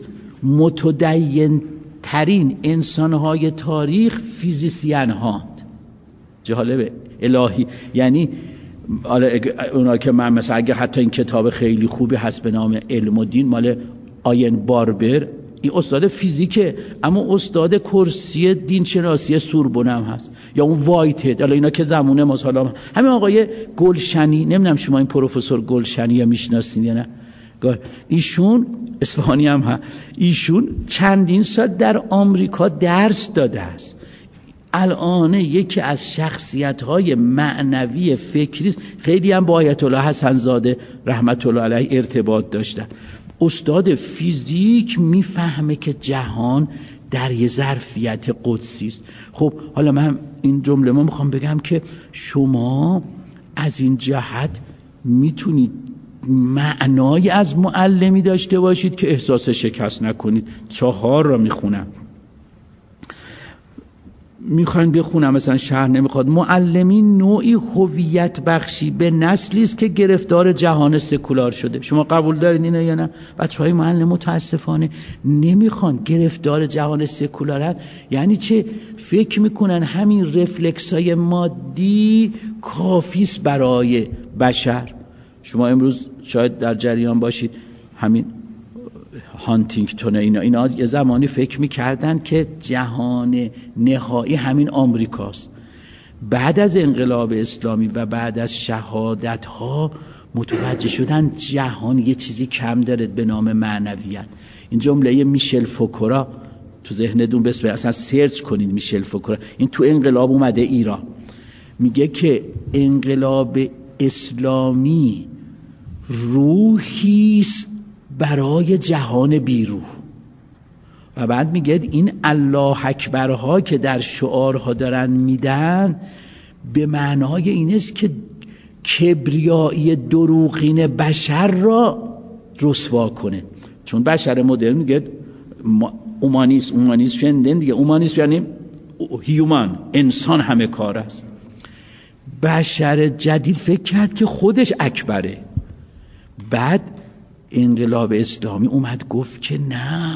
متدین ترین انسانهای تاریخ فیزیسین هاند. جالبه الهی، یعنی اونا که من مثلا اگه حتی این کتاب خیلی خوبی هست به نام علم و دین مال آین باربر، این استاد فیزیکه اما استاد کرسی دین شناسی سوربن هم هست، یا اون وایتد، حالا اینا که زمونه ما حالا همین آقای گلشنی، نمیدونم شما این پروفسور گلشنی یا میشناسین یا نه، ایشون اصفهانی هم هست، ایشون چندین سال در آمریکا درس داده است، الان یکی از شخصیت‌های معنوی فکری است. خیلی هم با آیت الله حسن زاده رحمت الله علیه ارتباط داشتن. استاد فیزیک میفهمه که جهان در یه ظرفیت قدسی است. خب حالا من این جمله ما میخوام بگم که شما از این جهت میتونید معنای از معلمی داشته باشید که احساس شکست نکنید. چهار را میخونم، میخواین بخونم، مثلا شهر نمیخواد. معلمی نوعی هویت بخشی به نسلی است که گرفتار جهان سکولار شده. شما قبول دارین اینو یا نه؟ بچهای معلم متاسفانه نمیخوان، گرفتار جهان سکولارن. یعنی چه؟ فکر میکنن همین رفلکسای مادی کافیست برای بشر. شما امروز شاید در جریان باشید همین هانتینگتون اینا اینا یه زمانی فکر میکردن که جهان نهایی همین آمریکاست. بعد از انقلاب اسلامی و بعد از شهادت ها متوجه شدن جهان یه چیزی کم داره به نام معنویت. این جمله میشل فوکورا تو ذهنتون بسپرید، اصلا سرچ کنید میشل فوکورا، این تو انقلاب اومده ایران، میگه که انقلاب اسلامی روحیست برای جهان بیروح. و بعد میگه این الله اکبرها که در شعارها دارن میدن به معنای این است که کبریایی دروغین بشر را رسوا کنه. چون بشر مدرن میگه اومانیسم اومانیسم شنیدین دیگه. اومانیسم یعنی هیومن، انسان همه کار است. بشر جدید فکر کرد که خودش اکبره. بعد انقلاب اسلامی اومد گفت که نه،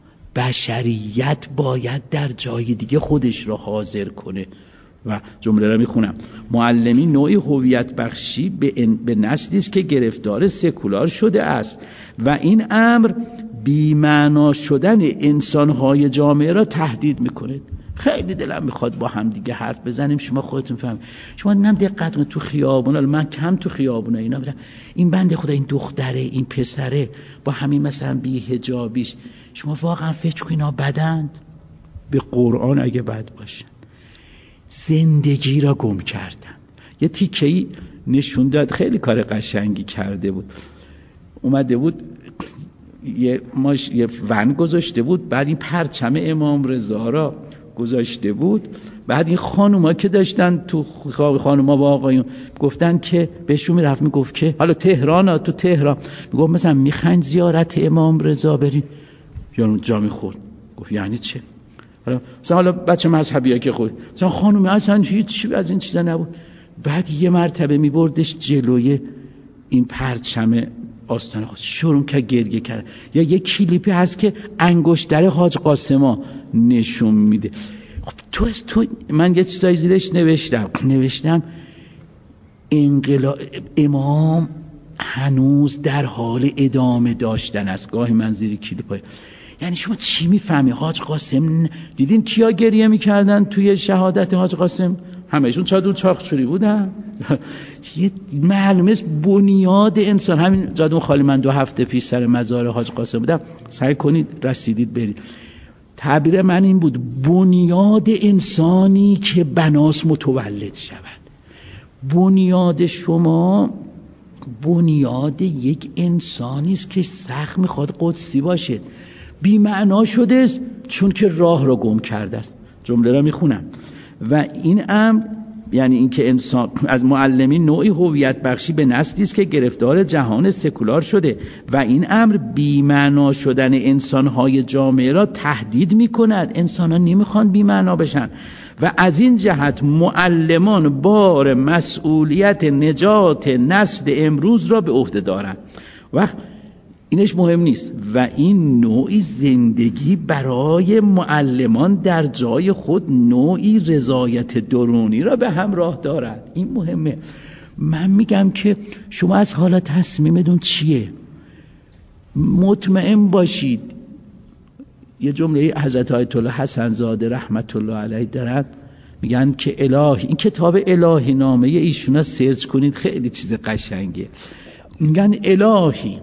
بشریت باید در جای دیگه خودش رو حاضر کنه. و جمله را میخونم: معلمی نوعی هویت بخشی به, به نسلی است که گرفتار سکولار شده است و این امر بی‌معنا شدن انسان‌های جامعه را تهدید میکنه. خیلی دلم میخواد با هم دیگه حرف بزنیم، شما خودتون فهم. شما نم دقت کنید تو خیابون، من کم تو خیابون اینا میرم، این بنده خدا، این دختره، این پسره با همین مثلا بی حجابیش، شما واقعا فکر کنید اینا بدند؟ به قرآن اگه بد باشن زندگی را گم کردن. یه تیکه‌ای نشون داد، خیلی کار قشنگی کرده بود. اومده بود یه ماش یه ون گذاشته بود، بعد این پرچم امام رضا را گذاشته بود، بعد این خانوما که داشتن تو خانوما با آقایون گفتن که بهشون میرفت میگفت که حالا تهران ها تو تهران میگفت مثلا میخواین زیارت امام رضا برین، یا جا میخورد. گفت یعنی چه؟ حالا مثلا حالا بچه مذهبی ها که خود مثلا خانومی اصلا هیچ از این چیزا نبود. بعد یه مرتبه میبردش جلوی این پرچم آستانه خود، شروع که گریه کرد. یا یه کلیپی هست که انگشتر حاج قاسما نشون میده. خب تو از تو من یه چیزایی زیرش نوشتم نوشتم انقلاب امام هنوز در حال ادامه داشتن است. گاهی من زیر کلیپای، یعنی شما چی میفهمی؟ حاج قاسم دیدین کیا گریه میکردن توی شهادت حاج قاسم؟ همهشون چادر چاخچوری بودن. یه معلومه بنیاد انسان. همین جادون خالی من دو هفته پیش سر مزار حاج قاسم بودم، سعی کنید رسیدید برید. تعبیر من این بود: بنیاد انسانی که بناس متولد شود. بنیاد شما بنیاد یک انسانی است که سخت میخواد قدسی باشه. بی معنا شده است چون که راه را گم کرده است. جمله را میخونم: و این امر یعنی اینکه انسان از معلمی نوعی هویت بخشی به نسلی است که گرفتار جهان سکولار شده و این امر بی معنا شدن انسان‌های جامعه را تهدید می‌کند. انسان‌ها نمی‌خوان بی معنا بشن و از این جهت معلمان بار مسئولیت نجات نسل امروز را به عهده دارند. و اینش مهم نیست. و این نوعی زندگی برای معلمان در جای خود نوعی رضایت درونی را به همراه دارد. این مهمه. من میگم که شما از حالا تصمیمتون چیه؟ مطمئن باشید. یه جمله حضرت آیت الله حسن زاده رحمت الله علیه دارن، میگن که الهی، این کتاب الهی نامه ایشونا سرچ کنید، خیلی چیز قشنگه. میگن الهی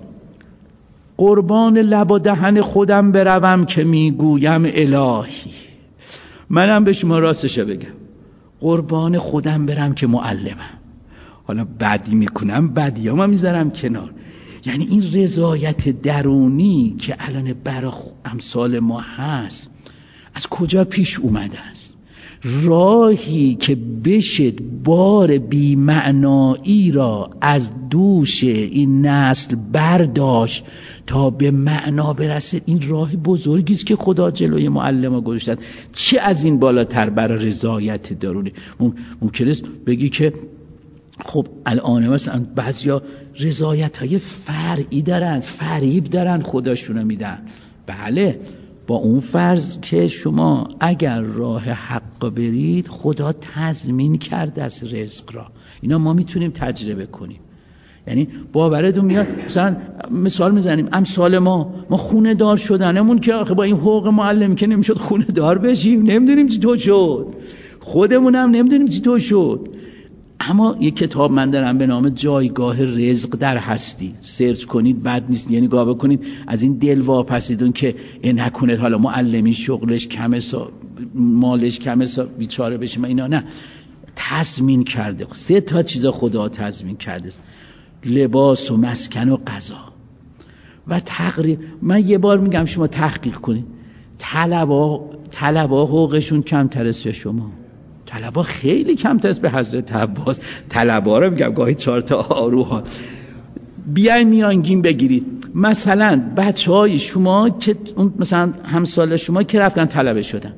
قربان لب و دهن خودم بروم که میگویم الهی. منم به شما راستشو بگم، قربان خودم برم که معلمم. حالا بدی میکنم، بدیام هم میذارم کنار. یعنی این رضایت درونی که الان برای امثال ما هست از کجا پیش اومده است؟ راهی که بشه بار بی‌معنایی را از دوش این نسل برداشت تا به معنا برسه، این راه بزرگی است که خدا جلوی معلم گذاشتن. چه از این بالاتر برای رضایت درونی؟ ممکن است بگی که خب الان مثلا بعضیا رضایت های فرعی دارن، فریب دارن، خداشونو میدن. بله، با اون فرض که شما اگر راه حق برید خدا تضمین کرده از رزق را. اینا ما میتونیم تجربه کنیم. یعنی باورتون میاد مثلا مثال میزنیم امثال ما ما خونه دار شدنمون که آخه با این حقوق معلم که نمیشد خونه دار بشیم، نمیدونیم چی تو شد، خودمونم نمیدونیم چی تو شد. اما یک کتاب من دارم به نام جایگاه رزق در هستی، سرچ کنید، بد نیست. یعنی نگاه بکنید از این دل واپسیدون که این نکنه حالا معلمی شغلش کمه، مالش کمه، بیچاره بشه. اینا نه، تضمین کرده. سه تا چیز خدا تضمین کرده: لباس و مسکن و غذا و تقریب. من یه بار میگم شما تحقیق کنید، طلبا طلبا حقوقشون کمتر است یا شما؟ طلبا خیلی کمتر است به حضرت عباس. طلبا رو میگم گاهی چهار تا آروها. بیاین میانگین بگیرید. مثلا بچه های شما که اون مثلا همسال شما که رفتن طلبه شدن،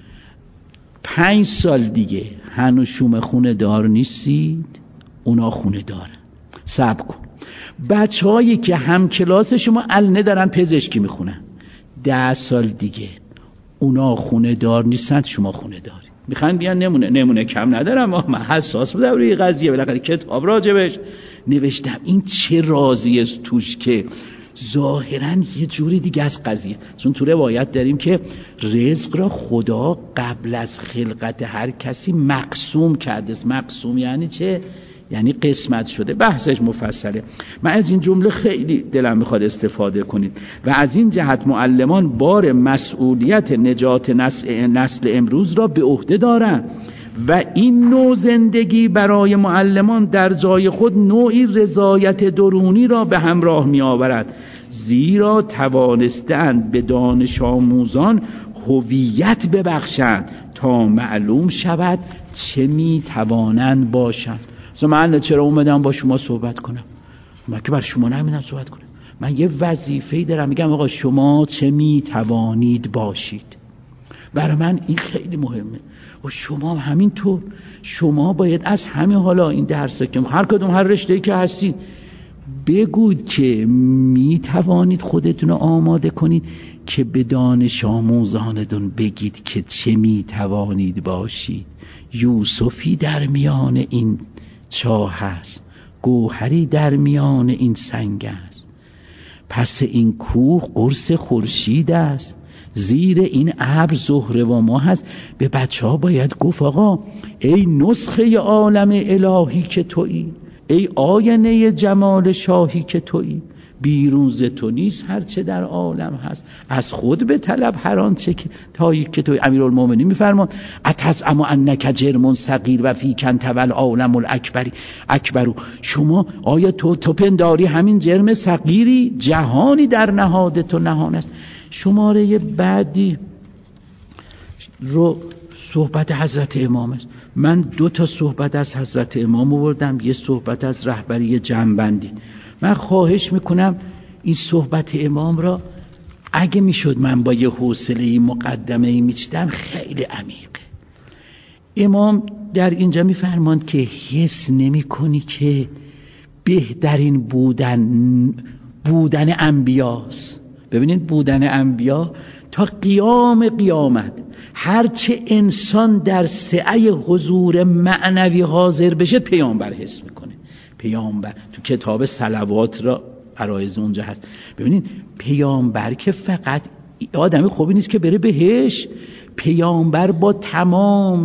پنج سال دیگه هنوز شما خونه دار نیستید، اونا خونه دارن. صبر کن. بچه هایی که هم کلاس شما الان دارن پزشکی میخونن، ده سال دیگه اونا خونه دار نیستن، شما خونه داری. میخوان بیان نمونه نمونه کم ندارم، من حساس بودم روی قضیه، بالاخره کتاب راجبش نوشتم. این چه رازی است توش که ظاهرا یه جوری دیگه از قضیه. چون تو روایت داریم که رزق را خدا قبل از خلقت هر کسی مقسوم کرده است. مقسوم یعنی چه؟ یعنی قسمت شده. بحثش مفصله. من از این جمله خیلی دلم میخواد استفاده کنید و از این جهت معلمان بار مسئولیت نجات نسل, نسل امروز را به عهده دارند و این نوع زندگی برای معلمان در جای خود نوعی رضایت درونی را به همراه می آورد، زیرا توانستند به دانش آموزان هویت ببخشند تا معلوم شود چه می توانند باشند. من چرا اومدم با شما صحبت کنم؟ من که بر شما نمیدونم صحبت کنم. من یه وظیفه‌ای دارم، میگم آقا شما چه می توانید باشید. برای من این خیلی مهمه و شما همینطور. شما باید از همین حالا این درس که هر کدوم هر رشته‌ای که هستین بگوید که می توانید خودتون رو آماده کنید که به دانش آموزانتون بگید که چه می توانید باشید. یوسفی در میان این چاه هست، گوهری در میان این سنگ است، پس این کوه قرص خورشید است، زیر این ابر زهره و ماه هست. به بچه ها باید گفت آقا ای نسخه عالم الهی که تویی، ای آینه جمال شاهی که تویی، بیرون ز تو نیست هر چه در عالم هست، از خود به طلب هر آنچه که تایی که تویی. امیرالمومنین میفرمان اتزعم انک جرم صغیر و فیک انت والعالم الاکبر اکبر. شما آیا تو تو پنداری همین جرم صغیری، جهانی در نهاد تو نهان است. شماره بعدی رو صحبت حضرت امام است. من دو تا صحبت از حضرت امام آوردم، یه صحبت از رهبری جمع‌بندی. من خواهش میکنم این صحبت امام را اگه میشد من با یه حوصله مقدمه میچیدم، خیلی عمیقه. امام در اینجا میفرماند که حس نمی کنی که بهترین بودن بودن انبیاست. ببینید بودن انبیا تا قیام قیامت هرچه انسان در سعی حضور معنوی حاضر بشه پیامبر حس میکنه. پیامبر تو کتاب صلوات را عرایض اونجا هست. ببینید پیامبر که فقط آدمی خوبی نیست که بره بهش، پیامبر با تمام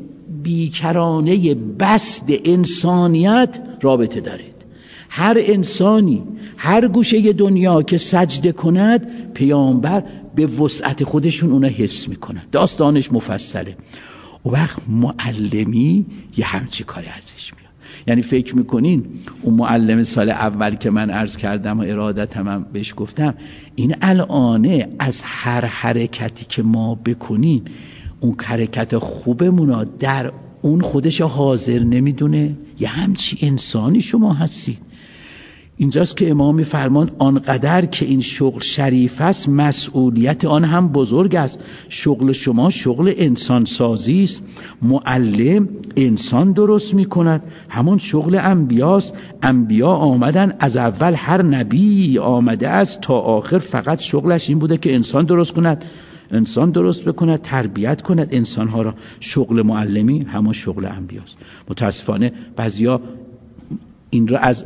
بیکرانه بسط انسانیت رابطه دارید. هر انسانی هر گوشه دنیا که سجده کند پیامبر به وسعت خودشون اونا حس میکنن. داستانش مفصله. و وقت معلمی یه همچی کاری ازش میاد. یعنی فکر میکنین اون معلم سال اول که من عرض کردم و ارادتم هم بهش گفتم، این الانه از هر حرکتی که ما بکنیم اون حرکت خوبمونا در اون خودش حاضر نمیدونه. یه همچی انسانی شما هستید. اینجاست که امام می‌فرماند آنقدر که این شغل شریف است مسئولیت آن هم بزرگ است. شغل شما شغل انسان سازی است. معلم انسان درست می‌کند، همون شغل انبیاست. انبیا آمدن، از اول هر نبی آمده است تا آخر فقط شغلش این بوده که انسان درست کند، انسان درست بکند، تربیت کند انسان‌ها را. شغل معلمی همون شغل انبیاست. متاسفانه بعضیا این را از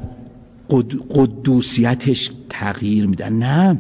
قدوسیتش تغییر میدن. نه،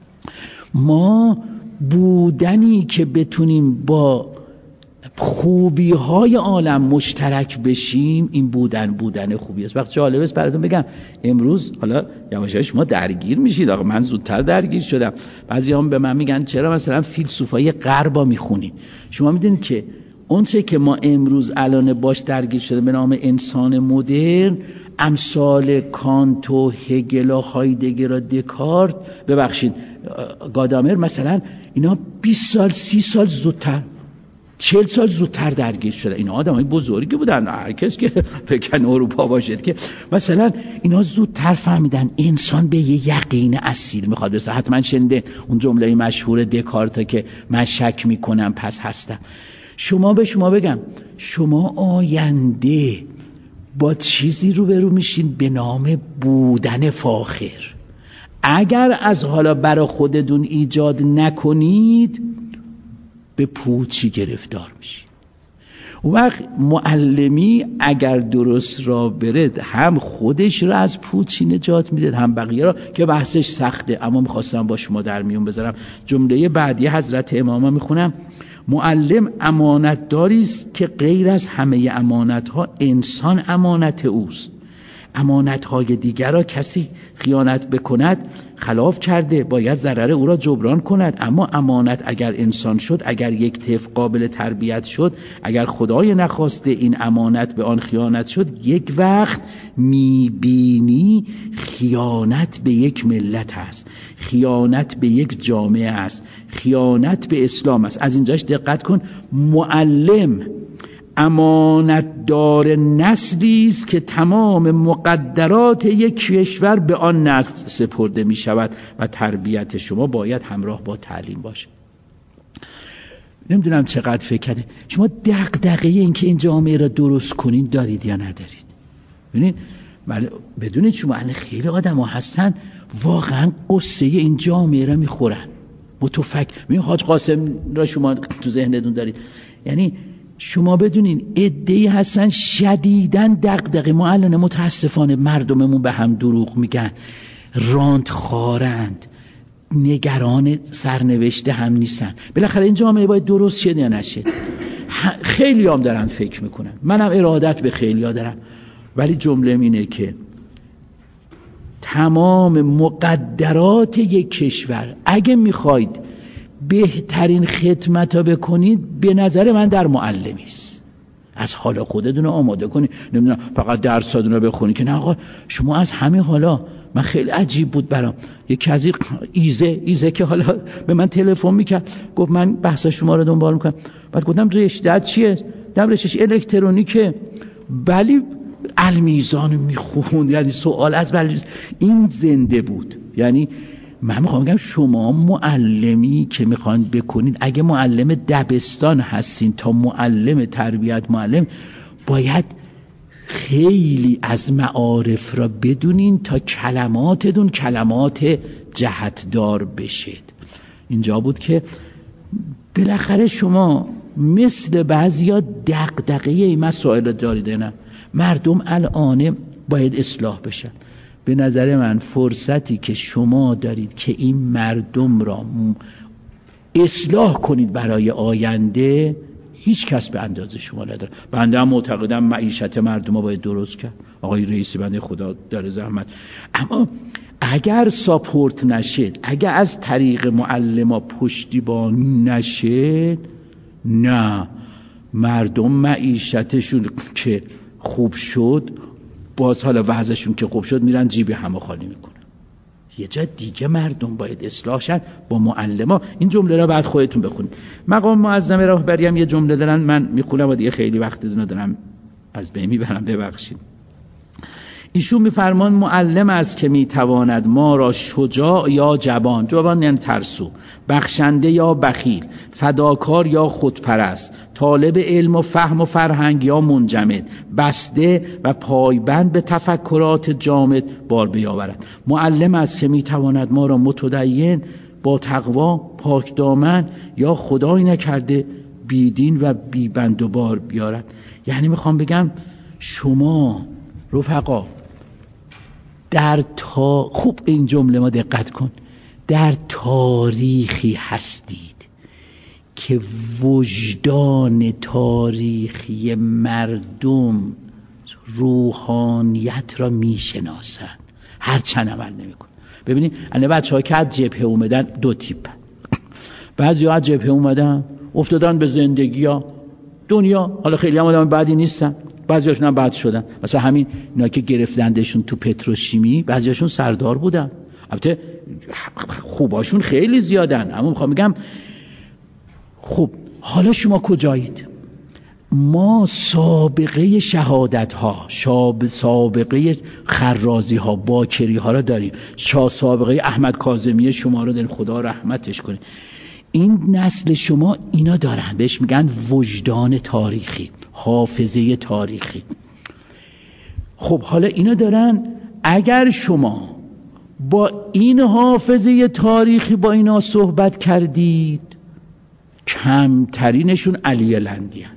ما بودنی که بتونیم با خوبی های عالم مشترک بشیم، این بودن بودن خوبی است. وقت جالب است براتون بگم، امروز حالا یواشاش شما درگیر میشید. آقا من زودتر درگیر شدم. بعضی هم به من میگن چرا مثلا فیلسوفای غربا میخونید؟ شما میدونید که اون چه که ما امروز الان باش درگیر شده به نام انسان مدرن، امثال کانت و هگل و هایدگر و دکارت، ببخشید گادامر مثلا، اینا بیست سال سی سال زودتر چهل سال زودتر درگیر شدن. اینا آدمای بزرگی بودن، هر کس که فکر اروپا باشد که مثلا اینا زودتر فهمیدن انسان به یه یقین اصیل میخواد برسه. حتما شنیده اون جمله مشهور دکارت که من شک میکنم پس هستم. شما به شما بگم، شما آینده با چیزی روبرو میشین به نام بودن فاخر. اگر از حالا برای خودتون ایجاد نکنید به پوچی گرفتار میشید. اون وقت معلمی اگر درست را برد هم خودش را از پوچی نجات میده هم بقیه را، که بحثش سخته اما میخواستم با شما در میون بذارم. جمله بعدی حضرت امام میخونم: معلم امانتداری است که غیر از همه امانتها انسان امانت اوست. امانتهای دیگر را کسی خیانت بکند خلاف کرده، باید ضرر او را جبران کند. اما امانت اگر انسان شد، اگر یک طفل قابل تربیت شد، اگر خدای نخواسته این امانت به آن خیانت شد، یک وقت میبینی خیانت به یک ملت است، خیانت به یک جامعه است، خیانت به اسلام است. از اینجاش دقت کن، معلم امانتدار نسلی است که تمام مقدرات یک کشور به آن نسل سپرده می شود و تربیت شما باید همراه با تعلیم باشه. نمیدونم چقدر فکر کرده شما دغدغه این که این جامعه را درست کنین دارید یا ندارید؟ ببینید بدونید شما الان خیلی آدم ها هستن واقعا قصه این جامعه را میخورن، متفکر. ببین حاج قاسم را شما تو ذهنتون دارید، یعنی شما بدونین عده‌ای هستن شدیداً دغدغه. ما الان متاسفانه مردممون به هم دروغ میگن، راند خارند، نگران سرنوشت هم نیستن. بالاخره این جامعه باید درست شه یا نشه. خیلی هم دارن فکر میکنن، منم ارادت به خیلی ها دارم، ولی جمله اینه که تمام مقدرات یک کشور اگه میخواید بهترین خدمت ها بکنید، به نظر من در معلمی است. از حالا خودتون رو آماده کنید، نمیدونم فقط درساتون رو بخونید که نه آقا شما از همه حالا. من خیلی عجیب بود برام یک از ایزه ایزه که حالا به من تلفن میکرد، گفت من بحث شما رو دنبال میکنم. بعد گفتم رشته‌ت چیه؟ دم رشتهش الکترونیکه. ولی المیزان میخوند، یعنی سوال از ولی این زنده بود. یعنی من میخوام بگم شما معلمی که میخواین بکنید، اگه معلم دبستان هستین تا معلم تربیت معلم، باید خیلی از معارف را بدونین تا کلماتتون کلمات جهتدار بشید. اینجا بود که بالاخره شما مثل بعضیا دغدغه این مسائل دارید. نه مردم الان باید اصلاح بشن. به نظر من فرصتی که شما دارید که این مردم را اصلاح کنید برای آینده، هیچ کس به اندازه شما نداره. بنده هم معتقدم معیشت مردم ها باید درست کرد. آقای رئیسی بنده خدا داره زحمت. اما اگر ساپورت نشد، اگر از طریق معلم ها پشتیبانی نشد، نه مردم معیشتشون که خوب شد، باز حالا وضعشون که خوب شد میرن جیب همه خالی میکنن. یه جا دیگه مردم باید اصلاح شد با معلما. این جمله را بعد خودتون بخونید. مقام معظم راهبری هم یه جمله دارن، من میخونم و دیگه خیلی وقت ندارم از بین میبرم، ببخشید. ایشون میفرمان معلم است که میتواند ما را شجاع یا جبان، جبان یعنی ترسو، بخشنده یا بخیل، فداکار یا خودپرست، طالب علم و فهم و فرهنگ یا منجمد، بسته و پایبند به تفکرات جامد بار بیاورد. معلم است که میتواند ما را متدین، با تقوا، پاک دامن یا خدای نکرده بیدین و بیبند و بار بیارد. یعنی میخوام بگم شما رفقا در تا خوب این جمله ما دقت کن، در تاریخی هستید که وجدان تاریخی مردم روحانیت را میشناسن، هر چند عمل نمیکن. ببینید الان بچه‌ها که از جبهه اومدن دو تیپ، بعضی ها از جبهه اومدن افتادن به زندگی ها دنیا، حالا خیلی هم آدم بعدی نیستن، بعضیاشون هم بد شدن. مثلا همین اینا که گرفتندشون تو پتروشیمی، بعضیاشون سردار بودن، البته خوباشون خیلی زیادن، اما میخوام بگم خب حالا شما کجایید؟ ما سابقه شهادت ها، سابقه خرازی ها، باکری ها را داریم، سابقه احمد کاظمی شما رو داریم، خدا رحمتش کنه. این نسل شما اینا دارن، بهش میگن وجدان تاریخی، حافظه تاریخی. خب حالا اینا دارن، اگر شما با این حافظه تاریخی با اینا صحبت کردید، کمترینشون علی لندی هست.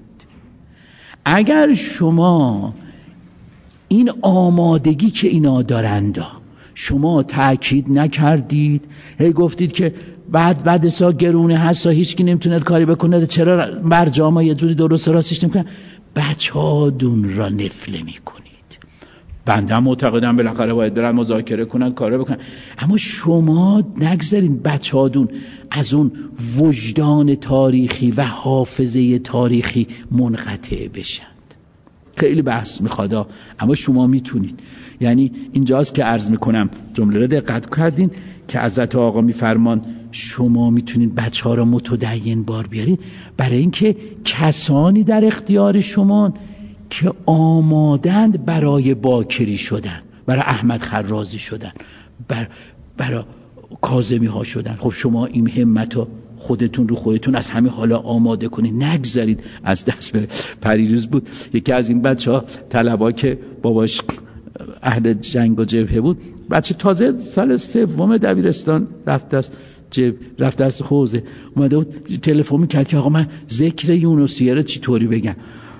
اگر شما این آمادگی که اینا دارند شما تأکید نکردید، هی گفتید که بعد بعد سا گرونه هست، هیچ کی نمیتونه کاری بکنه، چرا برجام ها یه جوری درست راستش نمیکنن، بچه ها دون را نفله میکنید. بنده معتقدم بالاخره باید برن مذاکره کنن، کاره بکنن، اما شما نگذارین بچه ها دون از اون وجدان تاریخی و حافظه تاریخی منقطع بشند. خیلی بحث میخواد، اما شما میتونید. یعنی اینجاست که عرض میکنم، جمله رو دقت کردین که حضرت آقا میفرمان شما میتونید بچه ها را متدین بار بیارید، برای اینکه کسانی در اختیار شما که آمادند برای باکری شدن، برای احمد خرازی شدن، بر برای کاظمی ها شدن. خب شما این همتو خودتون رو خودتون از همین حالا آماده کنید، نگذارید از دست بره. پریروز بود یکی از این بچه ها طلبا که باباش اهل جنگ و جبهه بود، بچه تازه سال سوم دبیرستان رفت است جب رفت است حوزه، اومده بود تلفن میکرد که آقا من ذکر یونسیه رو چی طوری بگم.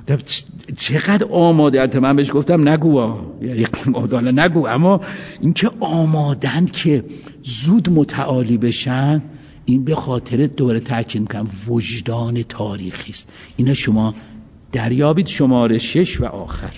چقدر آماده؟ من بهش گفتم نگو، یعنی حالا نگو، اما اینکه آمادن که زود متعالی بشن، این به خاطر دوره تاکید میکنم وجدان تاریخی است. اینا شما دریابید. شماره شش و آخر،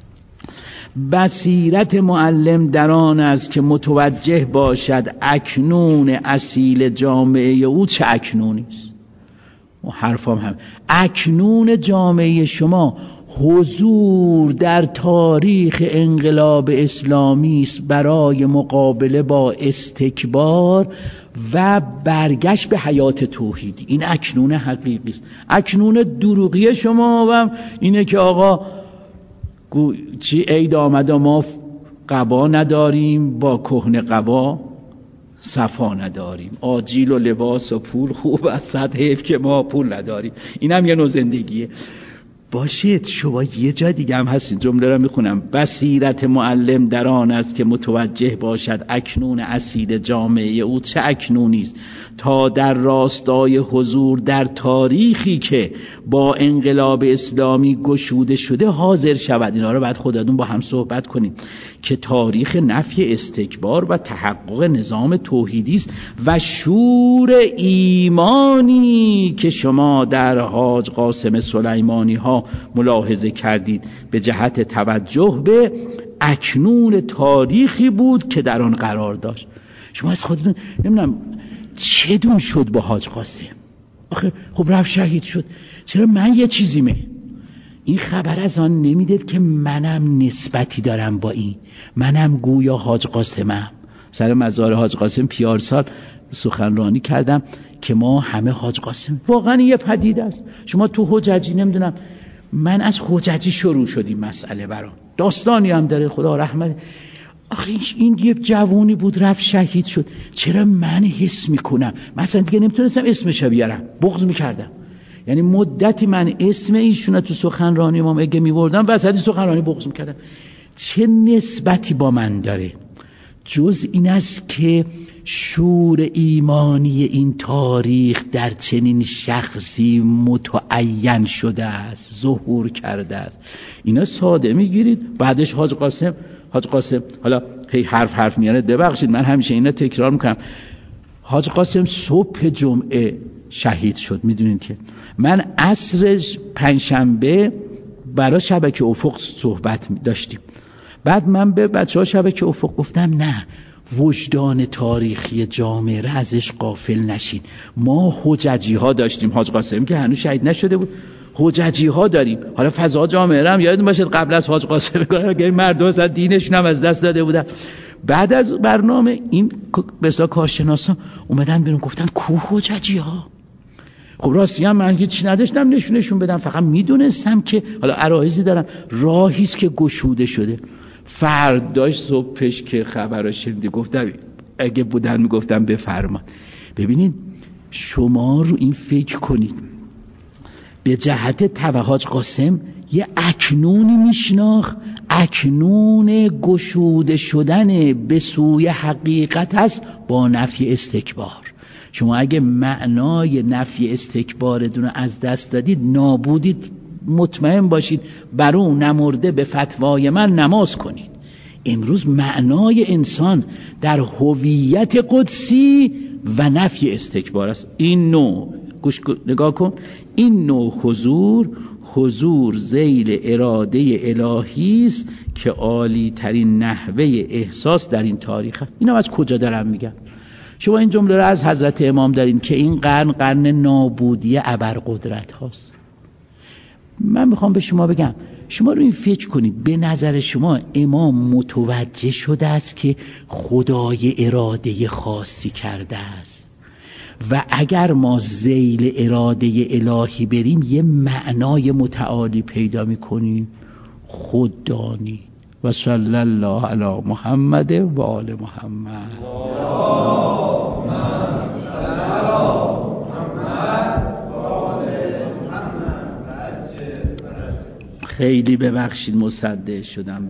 بصیرت معلم در آن است که متوجه باشد اکنون اصیل جامعه او چه اکنونی است. حرفام هم اکنون جامعه شما حضور در تاریخ انقلاب اسلامی است برای مقابله با استکبار و برگشت به حیات توحیدی. این اکنون حقیقی است. اکنون دروغی شما و اینه که آقا چی عید آمد و ما قبا نداریم، با کهنه قبا صفا نداریم، آجیل و لباس و پول خوب است، صد حیف که ما پول نداریم. این هم یه نوع زندگیه. باشید شما یه جا دیگه هم هستین، جمله را میخونم، بصیرت معلم در آن است که متوجه باشد اکنون اصیل جامعه او چه اکنونی است، تا در راستای حضور در تاریخی که با انقلاب اسلامی گشوده شده حاضر شود. اینا رو بعد خودتون با هم صحبت کنیم که تاریخ نفی استکبار و تحقق نظام توحیدی است و شور ایمانی که شما در حاج قاسم سلیمانی ها ملاحظه کردید به جهت توجه به اکنون تاریخی بود که در آن قرار داشت. شما از خودتون نمیدونم چه دون شد با حاج قاسم؟ آخه خب رفت شهید شد، چرا من یه چیزیمه؟ این خبر از آن نمیدید که منم نسبتی دارم با این، منم گویا حاج قاسمم. سر مزار حاج قاسم پیارسال سخنرانی کردم که ما همه حاج قاسم. واقعا یه پدیده است. شما تو حججی نمیدونم، من از حججی شروع شدیم مسئله برام، داستانی هم داره خدا رحمت. آخه این یه جوانی بود رفت شهید شد، چرا من حس میکنم مثلا دیگه نمیتونستم اسمش بیارم، بغض میکردم. یعنی مدتی من اسم ایشون تو سخنرانی ما اگه میوردم وسط سخنرانی بغض میکردم. چه نسبتی با من داره؟ جز این است که شور ایمانی این تاریخ در چنین شخصی متعین شده است، ظهور کرده است. اینا ساده میگیرید. بعدش حاج قاسم حاج قاسم حالا هی حرف حرف میاره، ببخشید من همیشه اینا تکرار میکنم. حاج قاسم صبح جمعه شهید شد. میدونین که من عصر پنجشنبه برای شبکه افق صحبت داشتیم. بعد من به بچه ها شبکه افق گفتم نه، وجدان تاریخی جامعه را ازش غافل نشین. ما حججی ها داشتیم، حاج قاسم که هنوز شهید نشده بود، حججی ها داریم. حالا فضا جامعه را هم یادتون باشه قبل از حاج قاسم اگر مردم اصلا دینشون هم از دست داده بودن. بعد از برنامه این بسا کارشناسا اومدن بیرون گفتن کو حججی ها؟ خب راستی هم من هیچ نداشتم نشونشون بدم، فقط میدونستم که حالا عرایزی دارم، راهیست که گشوده شده. فرداش صبحش که خبراش شنیدی گفتم اگه بودن میگفتم بفرما. ببینید شما رو این فکر کنید، به جهت توحاج قاسم یه اکنونی میشناخت، اکنون گشوده شدن به سوی حقیقت هست با نفی استکبار. شما اگه معنای نفی استکبارتون رو از دست دادید نابودید، مطمئن باشید بر اون نمرده به فتوای من نماز کنید. امروز معنای انسان در هویت قدسی و نفی استکبار است. این نوع گوش نگاه کن، این نوع حضور حضور ذیل اراده الهی است که عالی ترین نحوه احساس در این تاریخ است. اینم از کجا دارم میگم؟ شما این جمله رو از حضرت امام دارین که این قرن قرن نابودی ابرقدرت هاست. من میخوام به شما بگم، شما رو این فکر کنید، به نظر شما امام متوجه شده است که خدای اراده خاصی کرده است و اگر ما ذیل اراده الهی بریم یه معنای متعالی پیدا میکنیم؟ خود دانی. و صلی الله علی محمد و آل محمد. خیلی ببخشید مصدق شدم.